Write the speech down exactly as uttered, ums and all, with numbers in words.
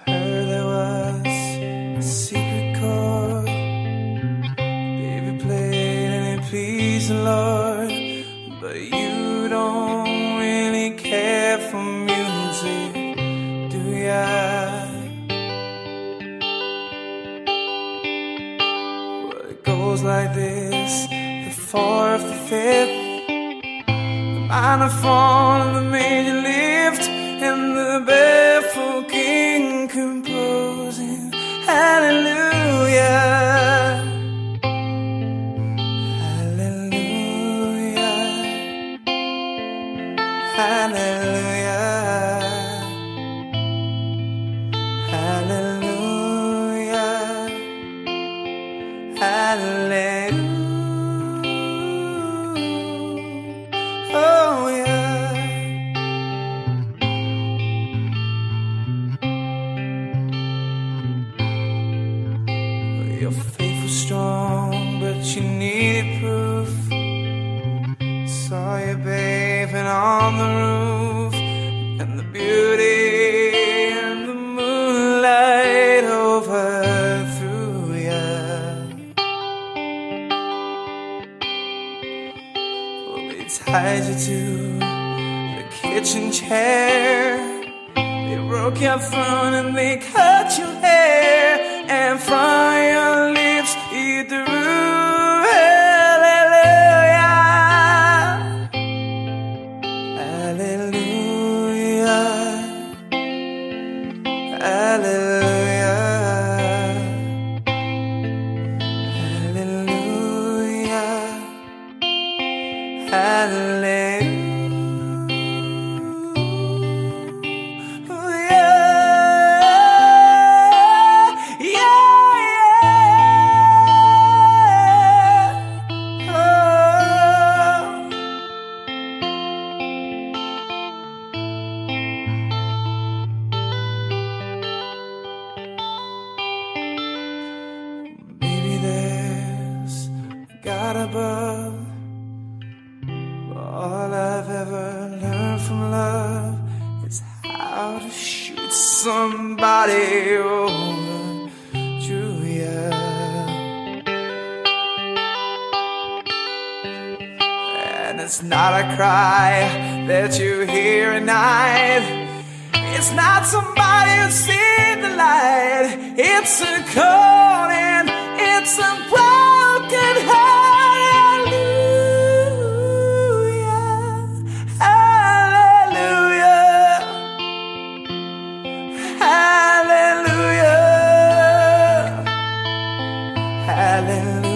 Heard there was a secret chord Baby played and it pleased the Lord. But you don't really care for music, do ya? Well, it goes like this: the fourth, the fifth, the minor fall and the major lift, and the barefoot king composing hallelujah, hallelujah, hallelujah, hallelujah, hallelujah. Oh yeah. Your faith was strong, but you needed proof. Saw you bathing on the roof, and the beauty and the moonlight overthrew ya. Well, they tied you to the kitchen chair, they broke your throne and they cut your hair, and from your lips you drew hallelujah, hallelujah, hallelujah, hallelujah, hallelujah. God above, all I've ever learned from love is how to shoot somebody over Julia. And it's not a cry that you hear at night, it's not somebody who's seen the light, it's a calling, it's a broken heart. Hallelujah,